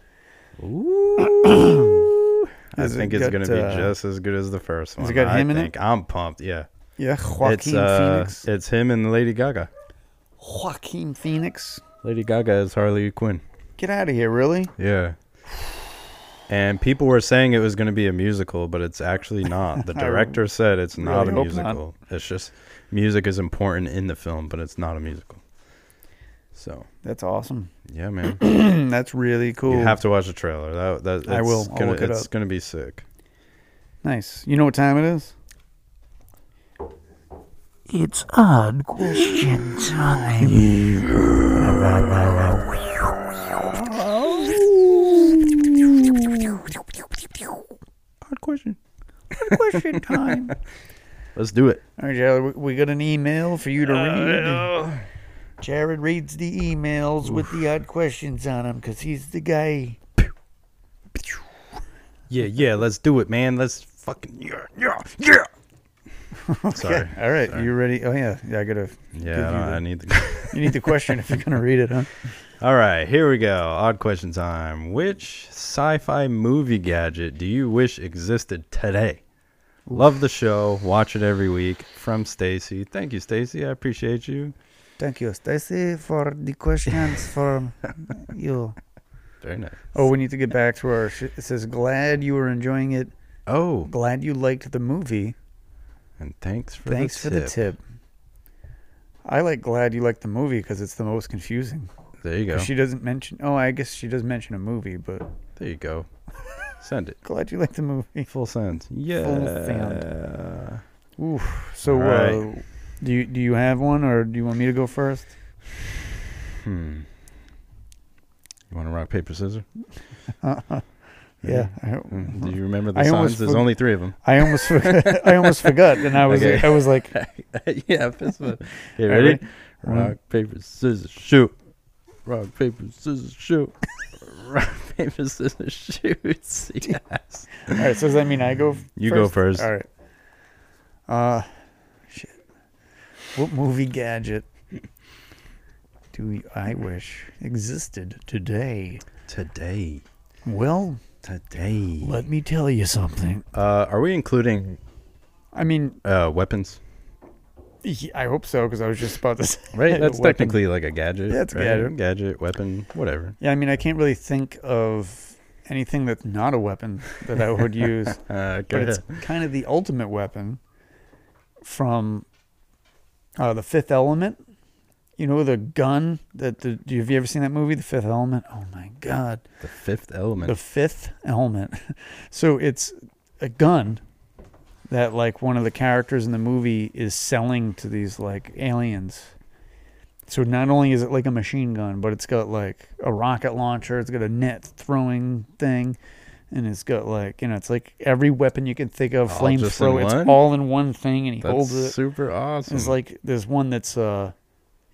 Ooh. I Has it think it's got, going to be uh, just as good as the first one. has it got I him in it? think. I'm pumped, yeah. Yeah. It's Joaquin uh, Phoenix. it's him and Lady Gaga. Joaquin Phoenix. Lady Gaga is Harley Quinn. Get out of here, really? Yeah. And people were saying it was going to be a musical, but it's actually not. The I director said it's not really a hope musical. It's just music is important in the film, but it's not a musical. So, That's awesome. yeah, man. That's really cool. You have to watch the trailer. That, that, I it's will. I'll Gonna, look it it's up. going to be sick. Nice. You know what time it is? It's odd question time. Hard question. Question time. Let's do it. All right, Jared, we- we got an email for you to read. Jared reads the emails with the odd questions on them because he's the guy. Yeah, yeah, let's do it, man. Let's fucking yeah, yeah, yeah. Sorry. All right, Sorry. you ready? Oh yeah, yeah. I gotta. Yeah, Give I, you don't, the- I need the. You need the question if you're gonna read it, huh? All right, here we go. Odd question time. Which sci-fi movie gadget do you wish existed today? Love the show. Watch it every week. From Stacy. Thank you, Stacy. I appreciate you. Thank you, Stacy, for the questions from you. Very nice. Oh, we need to get back to our. Sh- it says, "Glad you were enjoying it. Oh, Glad you liked the movie. and thanks for Thanks the for the tip." I like "Glad you liked the movie" because it's the most confusing. There you go. She doesn't mention. Oh, I guess she does mention a movie, but There you go. Send it. glad you liked the movie. Full send. Yeah. send. Oof. So, All uh, right. do you do you have one, or do you want me to go first? Hmm. You want to rock, paper, scissors? Yeah. I, Mm. Do you remember the I signs? almost There's forg- only three of them. I almost forgot, I almost forgot, and I was Okay. I was like, yeah, this one. Okay, All ready? right. Rock, paper, scissors, shoot. Rock, paper, scissors, shoot. Rock, paper, scissors, shoot. Yes. all right. So does that mean I go? F- You go first. All right. Uh, shit. What movie gadget do I wish existed today? Today. Well, Today. let me tell you something. Uh, are we including I mean, uh, weapons? y- I hope so because I was just about to say. Right? That's weapon. technically like a gadget. Yeah, it's a right? gadget. Gadget, weapon, whatever. Yeah, I mean, I can't really think of anything that's not a weapon that I would use, Uh, go but it's ahead. kind of the ultimate weapon from uh, The Fifth Element. You know the gun that the have you ever seen that movie, The Fifth Element? Oh my god. The fifth element. The Fifth Element. So it's a gun that like one of the characters in the movie is selling to these like aliens. So not only is it like a machine gun, but it's got like a rocket launcher, it's got a net throwing thing, and it's got like, you know, it's like every weapon you can think of, All just in flamethrower, it's one? all in one thing, and he That's holds it. super awesome. It's like there's one that's uh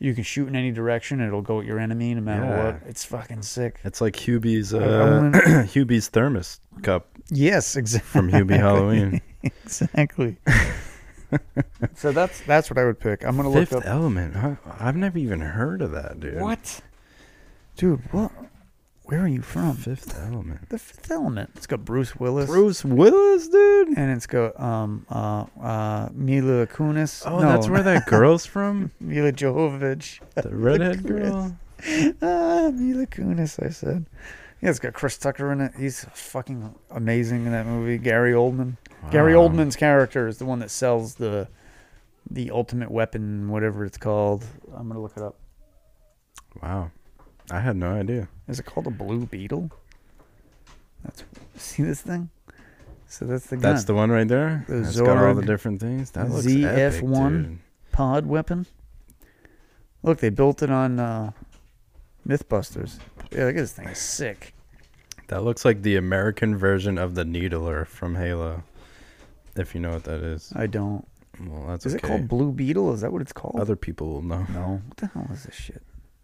You can shoot in any direction. It'll go at your enemy no matter Yeah. what. It's fucking sick. It's like Hubie's I- I uh, wanna- Hubie's thermos cup Yes, exactly. from Hubie Halloween. Exactly. So that's that's what I would pick. I'm gonna Fifth look up. Element. Huh? I've never even heard of that, dude. What? Dude, what? Where are you from? Fifth Element. The Fifth Element. It's got Bruce Willis. Bruce Willis, dude. And it's got um uh uh Mila Kunis. Oh, No, that's where that girl's from. Mila Jovovich. The redhead girl. Ah, Mila Kunis. I said. Yeah, it's got Chris Tucker in it. He's fucking amazing in that movie. Gary Oldman. Gary Wow. Oldman's character is the one that sells the the ultimate weapon, whatever it's called. I'm gonna look it up. Wow. I had no idea. Is it called a Blue Beetle? That's see this thing. So that's the gun. That's the one right there. The It's got all the Zorg different things. That looks Z F epic, one. dude. pod weapon. Look, they built it on uh, MythBusters. Yeah, look at this thing. It's sick. That looks like the American version of the Needler from Halo. If you know what that is. I don't. Well, that's Is okay. it called Blue Beetle? Is that what it's called? Other people will know. No. What the hell is this shit?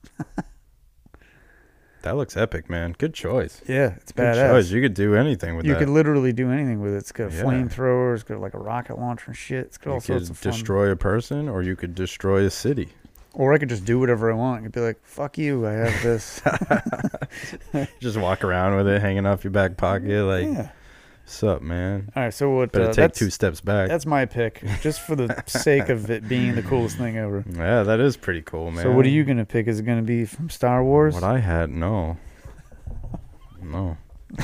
That looks epic, man. Good choice. Yeah, it's Good badass. choice. You could do anything with You that. could literally do anything with it. It's got a Yeah. flamethrower. It's got like a rocket launcher and shit. It's got all You sorts could of fun. destroy a person, or you could destroy a city. Or I could just do whatever I want. I could be like, fuck you, I have this. Just walk around with it hanging off your back pocket, like, yeah. "What's up, man?" All right, so what? Better Uh, take that's, two steps back. that's my pick, just for the sake of it being the coolest thing ever. Yeah, that is pretty cool, man. So what are you gonna pick? Is it gonna be from Star Wars? What I had, no, no.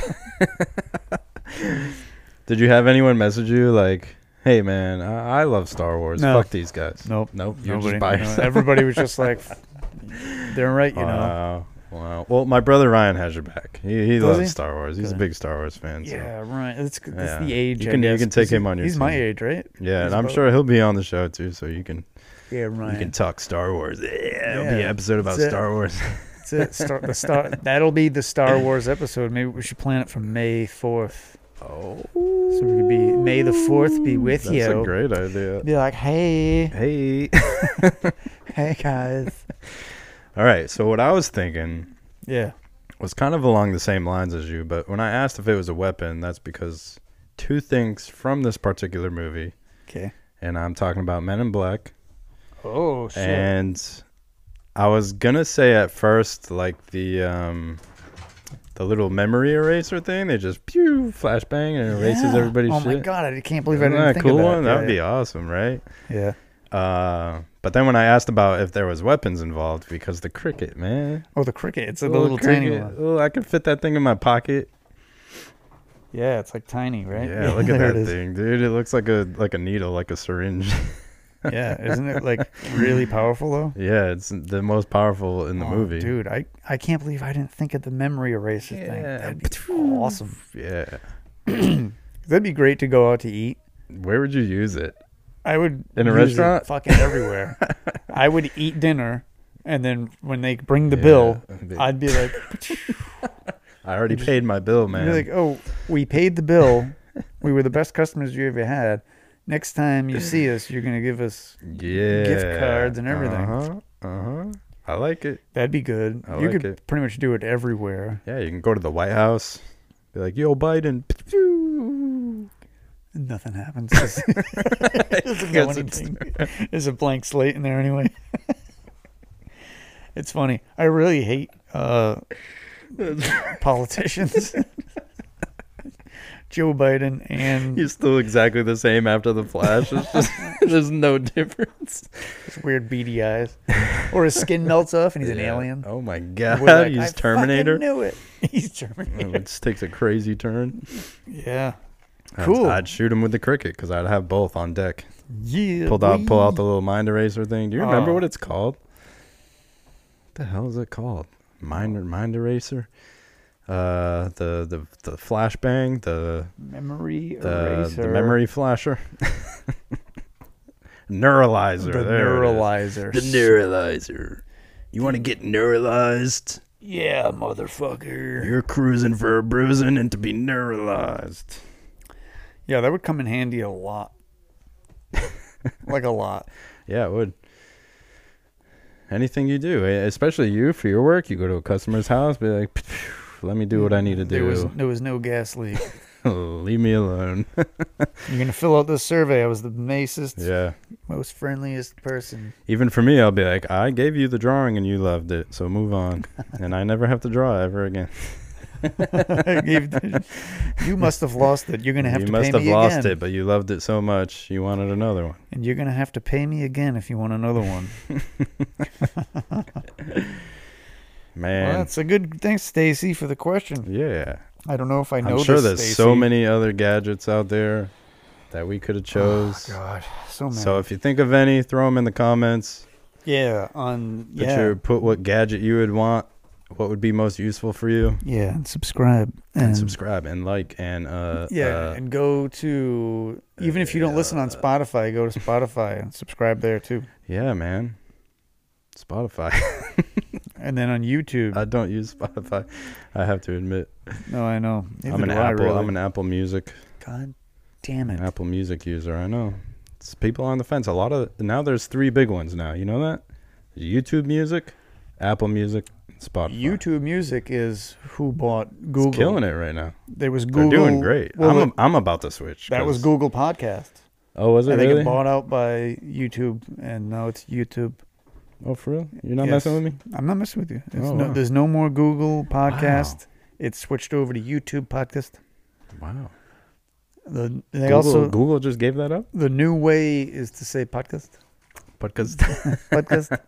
Did you have anyone message you like, "Hey, man, I, I love Star Wars. No. Fuck these guys." Nope. Nope. You're Nobody. just by No, yourself. everybody was just like, they're right, you know. Wow. Wow. Well, my brother Ryan has your back. He he Does loves he? Star Wars. He's a Good. big Star Wars fan. So. Yeah, right. It's, it's Yeah. the age. You I can- you guess, can take 'cause him he- on your He's my team. age, right? Yeah, He's and I'm about- sure he'll be on the show too, so you can Yeah, right. you can talk Star Wars. Yeah, it'll be an Yeah, episode about that's it. Star Wars. That's it. Star, the Star. That'll be the Star Wars episode. Maybe we should plan it for May fourth. Oh, So we could be May the fourth. Be with that's you. a great idea. Be like, hey, Hey. hey guys. All right. So what I was thinking Yeah. was kind of along the same lines as you, but when I asked if it was a weapon, that's because two things from this particular movie, Okay. and I'm talking about Men in Black, Oh shit. and I was gonna say at first like the um the little memory eraser thing. They just pew flashbang and erases Yeah. everybody's Oh shit. my god! I can't believe I Isn't didn't that a think cool of that. one? That would yeah, be awesome, right? Yeah. Uh, but then when I asked about if there was weapons involved, because the cricket, man, Oh, the cricket. It's a Little little tiny cricket. one. Oh, I could fit that thing in my pocket. Yeah, it's like tiny, right? Yeah, look at there that it is. thing, dude. It looks like a like a needle, like a syringe. Yeah, isn't it like really powerful though? Yeah, it's the most powerful in the Oh, movie. dude. I I can't believe I didn't think of the memory eraser thing. Yeah. That'd be awesome. Yeah. That'd be great to go out to eat. Where would you use it? I would In a use it restaurant? fucking everywhere. I would eat dinner, and then when they bring the bill, Yeah. I'd be like, I already just- paid my bill, I'd man. be like, oh, we paid the bill. We were the best customers you ever had. Next time you see us, you're gonna give us. yeah. gift cards and everything. Uh huh. Uh huh. I like it. That'd be good. I you like could it. pretty much do it everywhere. Yeah, you can go to the White House. Be like, yo, Biden. Nothing happens. It doesn't go Guess it's- anything. There's a blank slate in there anyway. It's funny. I really hate uh, politicians. Joe Biden and He's still exactly the same after the flash. It's just there's no difference. his weird beady eyes. Or his skin melts off and he's an Yeah. alien. Oh my We're god, like, he's I Terminator. fucking knew it. He's Oh, Terminator. it just takes a crazy turn. Yeah. I'd- Cool. I'd, shoot him with the cricket because I'd have both on deck. Yeah. Pulled out, pull out boy. the little mind eraser thing. Do you remember Oh. what it's called? What the hell is it called? Mind mind eraser. Uh, the the the flashbang, the memory the, eraser. the memory flasher. Neuralizer. The there it is. neuralizer. The neuralizer. You want to get neuralized? Yeah, motherfucker. You're cruising for a bruising and to be neuralized. Yeah, that would come in handy a lot. Like a lot. Yeah, it would. anything you do, eh, especially you for your work, you go to a customer's house, be like, let me do what I need to There do. was there was no gas leak. Leave me alone. You're gonna fill out this survey. I was the nicest, Yeah. most friendliest person. Even for me, I'll be like, I gave you the drawing and you loved it, so move on. And I never have to draw ever again. I gave the- you must have lost it. You're gonna have you to must pay have me lost again. it, but you loved it so much, you wanted another one. And you're gonna have to pay me again if you want another one. Man. Well, that's a good. Thanks, Stacy, for the question. Yeah. I don't know if I know. I'm sure this, there's Stacy. so many other gadgets out there that we could have chose. Oh, God, so many. So if you think of any, throw them in the comments. yeah, on Put yeah, your put what gadget you would want, what would be most useful for you, yeah, and subscribe and, and, subscribe and like and uh Yeah, uh, and go to even if you don't listen on Spotify, go to Spotify and subscribe there too. yeah, man. Spotify. And then on YouTube. I don't use Spotify. I have to admit. no, I know. Neither I'm an do I, Apple. really. I'm an Apple Music. God damn it. An Apple Music user. I know. It's people on the fence. A lot of now. There's three big ones now. You know that? YouTube Music, Apple Music, and Spotify. YouTube Music is who bought Google. It's killing it right now. There was Google. They're doing great. Well, I'm the- a, I'm about to switch. that was 'cause- Google Podcast. Oh, was it I think really? it bought out by YouTube, and now it's YouTube. Oh, for real? You're not Yes. messing with me? I'm not messing with you. It's Oh, no, wow. There's no more Google Podcast. It's switched over to YouTube Podcast. Wow. The, they Google, also Google just gave that up? the new way is to say podcast, Because podcast,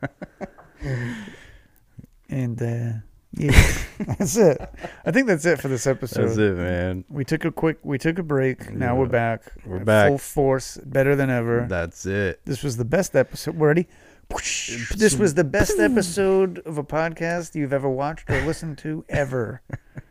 and uh, yeah, that's it. I think that's it for this episode. that's it, man. We took a quick, we took a break. Now we're Yeah. back. We're at back. full force, better than ever. That's it. This was the best episode. We're ready. This was the best episode of a podcast you've ever watched or listened to ever.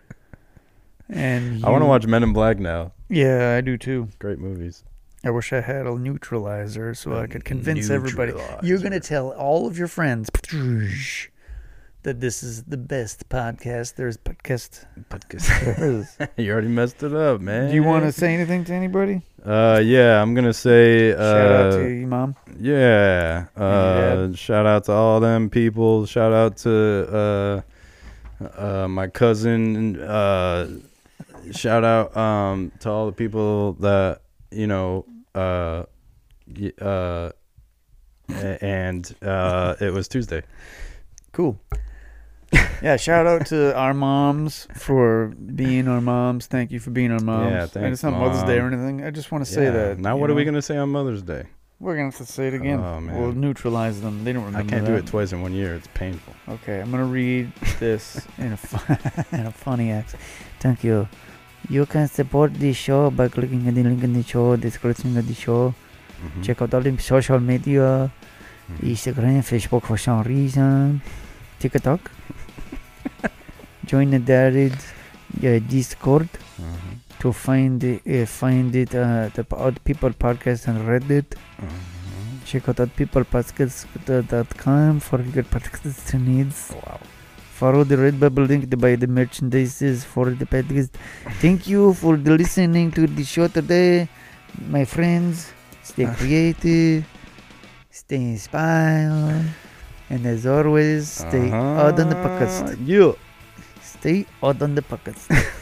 And I want to you- watch Men in Black now. Yeah, I do too. Great movies. I wish I had a neutralizer so I could convince everybody. You're gonna tell all of your friends that this is the best podcast. There's podcast. There is. You already messed it up, man. Do you want to say anything to anybody? Uh, yeah, I'm gonna say. Uh, Shout out to your mom. Yeah. your Uh, shout out to all them people. Shout out to uh, uh, my cousin. Uh, shout out um to all the people that you know. Uh, y- uh, a- and uh, it was Tuesday. Cool. Yeah, shout out to our moms for being our moms. Thank you for being our moms. Yeah, And thanks, it's not Mother's Day or Mom. anything. I just want to say Yeah. that. Now, you what are we know? gonna say on Mother's Day? We're gonna have to say it again. Oh, man. We'll neutralize them. They don't remember. I can't that. do it twice in one year. It's painful. Okay, I'm gonna read this in a fun, in a funny accent. Thank you. You can support this show by clicking on the link in the show description of the show. Mhm. Check out all the social media, Mhm. Instagram, Facebook for some reason, TikTok. Join the Darid uh, Discord Mhm. to find it, uh, find it uh, the Odd People Podcast on Reddit. Mhm. Check out odd people podcast dot com for your podcast needs. Wow. Follow the Redbubble link to buy the merchandises for the podcast. Thank you for the listening to the show today, my friends. Stay creative, stay inspired, and as always, stay Uh-huh. odd on the podcast. Yeah. Stay odd on the podcast.